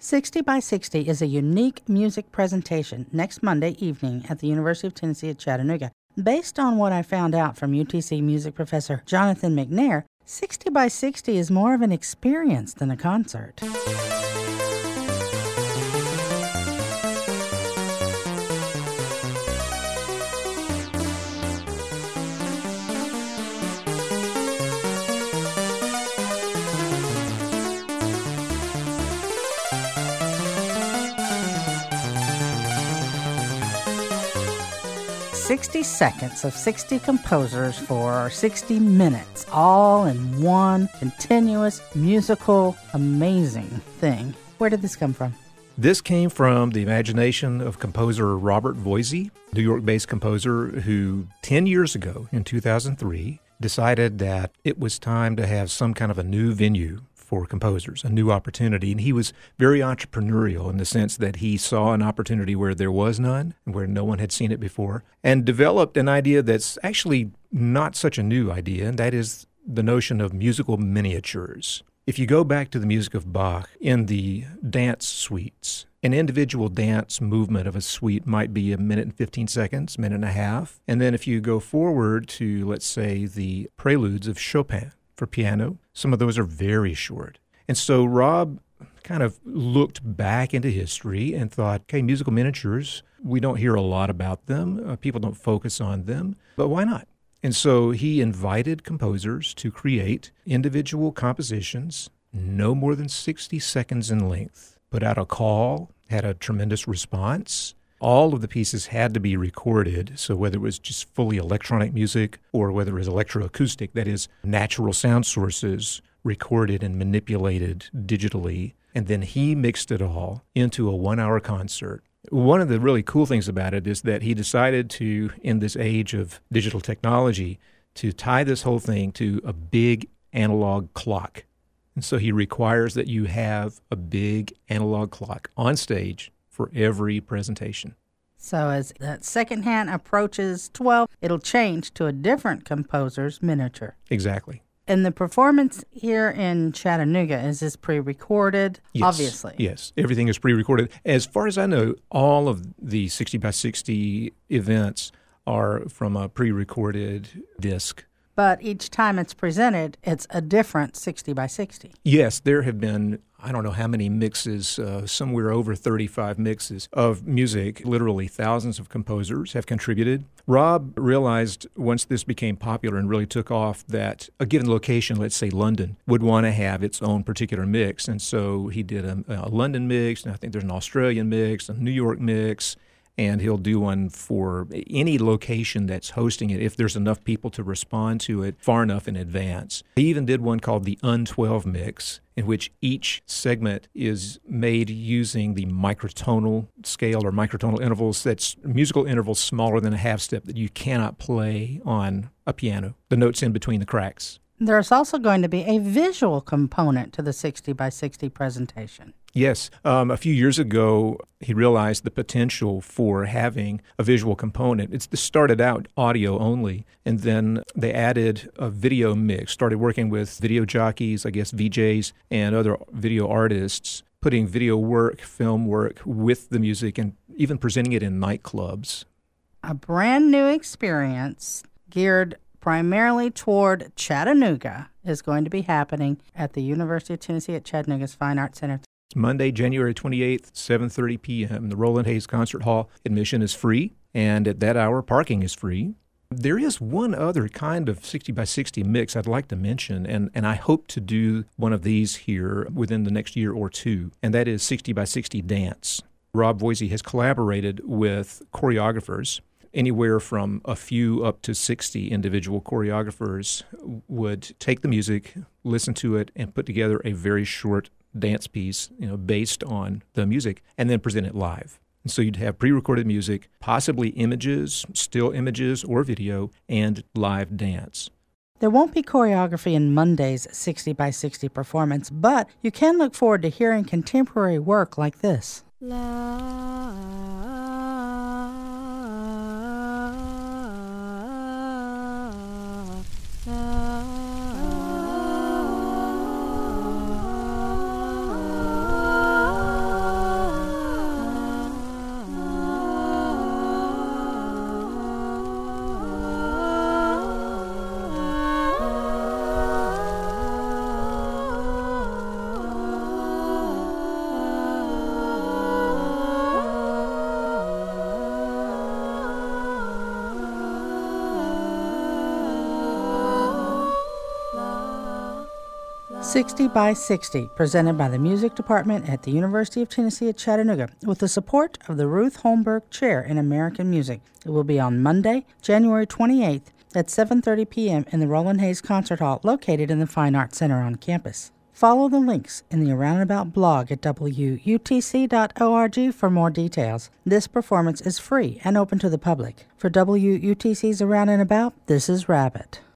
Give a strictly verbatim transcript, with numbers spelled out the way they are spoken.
sixty by sixty is a unique music presentation next Monday evening at the University of Tennessee at Chattanooga. Based on what I found out from U T C music professor Jonathan McNair, sixty by sixty is more of an experience than a concert. sixty seconds of sixty composers for sixty minutes, all in one continuous, musical, amazing thing. Where did this come from? This came from the imagination of composer Robert Voisey, New York-based composer who ten years ago, in two thousand three, decided that it was time to have some kind of a new venue for composers, a new opportunity. And he was very entrepreneurial in the sense that he saw an opportunity where there was none, where no one had seen it before, and developed an idea that's actually not such a new idea, and that is the notion of musical miniatures. If you go back to the music of Bach in the dance suites, an individual dance movement of a suite might be a minute and fifteen seconds, minute and a half. And then if you go forward to, let's say, the preludes of Chopin for piano, some of those are very short. And so Rob kind of looked back into history and thought, okay, musical miniatures, we don't hear a lot about them. Uh, people don't focus on them, but why not? And so he invited composers to create individual compositions no more than sixty seconds in length, put out a call, had a tremendous response. All of the pieces had to be recorded, so whether it was just fully electronic music or whether it was electroacoustic, that is, natural sound sources recorded and manipulated digitally, and then he mixed it all into a one-hour concert. One of the really cool things about it is that he decided to, in this age of digital technology, to tie this whole thing to a big analog clock. And so he requires that you have a big analog clock on stage for every presentation. So as that second hand approaches twelve, it'll change to a different composer's miniature. Exactly. And the performance here in Chattanooga, is this pre-recorded? Yes. Obviously. Yes, everything is pre-recorded. As far as I know, all of the sixty by sixty events are from a pre-recorded disc. But each time it's presented, it's a different sixty by sixty. Yes, there have been, I don't know how many mixes, uh, somewhere over thirty-five mixes of music. Literally thousands of composers have contributed. Rob realized once this became popular and really took off that a given location, let's say London, would want to have its own particular mix. And so he did a, a London mix, and I think there's an Australian mix, a New York mix, and he'll do one for any location that's hosting it if there's enough people to respond to it far enough in advance. He even did one called the U N twelve mix, in which each segment is made using the microtonal scale or microtonal intervals. That's musical intervals smaller than a half step that you cannot play on a piano, the notes in between the cracks. There's also going to be a visual component to the sixty by sixty presentation. Yes. Um, a few years ago, he realized the potential for having a visual component. It's, it started out audio only, and then they added a video mix, started working with video jockeys, I guess V Js, and other video artists, putting video work, film work with the music, and even presenting it in nightclubs. A brand new experience geared primarily toward Chattanooga is going to be happening at the University of Tennessee at Chattanooga's Fine Arts Center. Monday, January twenty-eighth, seven thirty p.m. The Roland Hayes Concert Hall. Admission is free, and at that hour, parking is free. There is one other kind of sixty by sixty mix I'd like to mention, and, and I hope to do one of these here within the next year or two, and that is sixty by sixty dance. Rob Voisey has collaborated with choreographers. Anywhere from a few up to sixty individual choreographers would take the music, listen to it, and put together a very short dance piece, you know, based on the music, and then present it live. And so you'd have pre-recorded music, possibly images, still images or video, and live dance. There won't be choreography in Monday's sixty by sixty performance, but you can look forward to hearing contemporary work like this. La la sixty by sixty, presented by the Music Department at the University of Tennessee at Chattanooga, with the support of the Ruth Holmberg Chair in American Music. It will be on Monday, January twenty-eighth at seven thirty p.m. in the Roland Hayes Concert Hall, located in the Fine Arts Center on campus. Follow the links in the Around and About blog at w u t c dot org for more details. This performance is free and open to the public. For W U T C's Around and About, this is Rabbit.